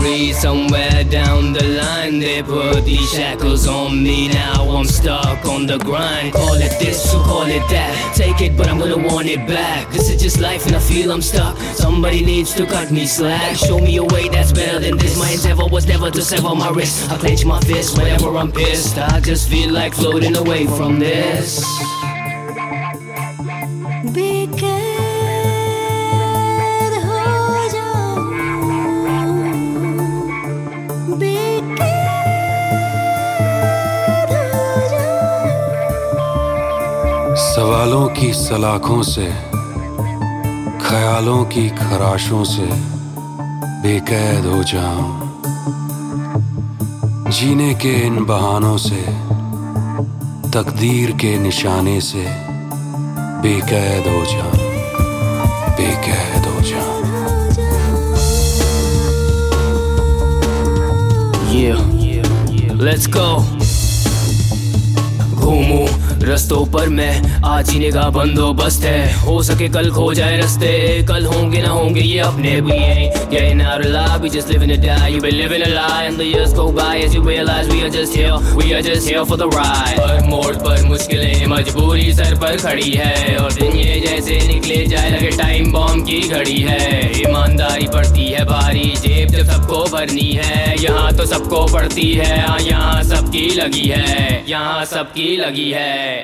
free somewhere down the line. They put these shackles on me, now I'm stuck on the grind. Call it this, you call it that, take it but I'm gonna want it back. This is just life and I feel I'm stuck. Somebody needs to cut me slack. Show me a way that's better than this. My endeavor was never to sever my wrist. I clench my fist whenever I'm pissed. I just feel like floating away from this. सवालों की सलाखों से, ख्यालों की खराशों से बेकैद हो जाऊं। जीने के इन बहानों से, तकदीर के निशाने से बेकैद हो जाऊं, बेकैद हो जाऊं। Yeah, let's go. घूमूं रस्तों पर मैं, आज जीने का बंदोबस्त है। हो सके कल खो जाए रास्ते, कल होंगे ना होंगे ये अपने भी हैं। Getting out alive, we just living to die. You've been living a lie and the years go by as you realize we are just here for the ride. हर मोड़ पर मुश्किलें मजबूरी सर पर खड़ी है, और दिन ये जैसे निकले जाए लगे टाइम बॉम्ब की घड़ी है। ईमानदारी पड़ती है भारी, जेब जब सबको भरनी है। यहाँ तो सबको पड़ती है, यहाँ सबकी लगी है, यहाँ सबकी लगी है।